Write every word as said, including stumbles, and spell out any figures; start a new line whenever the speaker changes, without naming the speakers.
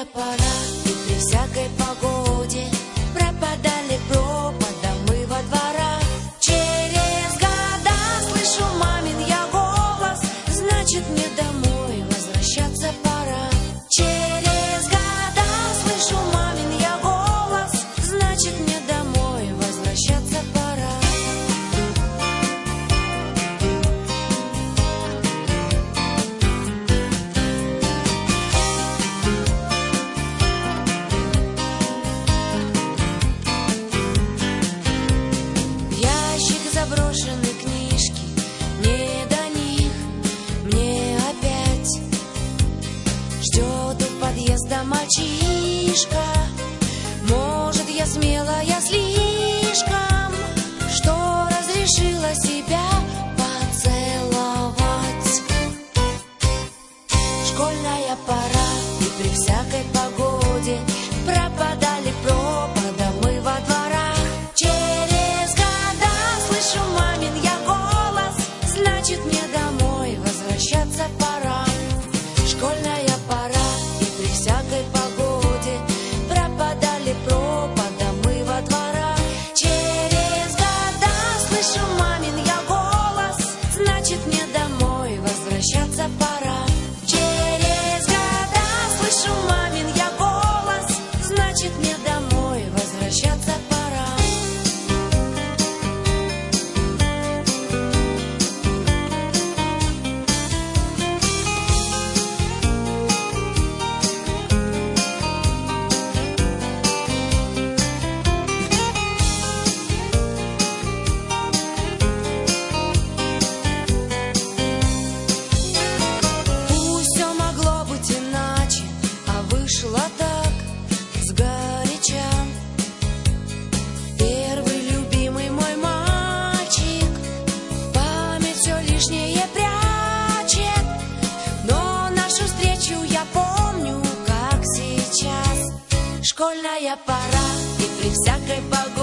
Школьная пора, и при всякой погоде пропадали пропадом мы во дворах. Через года слышу мамин я голос, значит мне домой возвращаться пора. Через года слышу мамин я голос, значит мне домой возвращаться пора. Заброшенные книжки, не до них, мне опять ждет у подъезда мальчишка. Может, я смелая слишком, что разрешила себя поцеловать. Школьная пора, и при всякой погоде пропадали пропадом мы во дворах. Слышу мамин я голос, значит мне домой возвращаться пора. Школьная пора, и при всякой погоде пропадали пропадом мы во дворах. Через года слышу мамин я голос, значит мне домой возвращаться пора. Через года слышу мамин я голос, значит мне домой возвращаться пора. Вышло так сгоряча. Первый любимый мой мальчик память все лишнее прячет, но нашу встречу я помню, как сейчас. Школьная пора, и при всякой погоде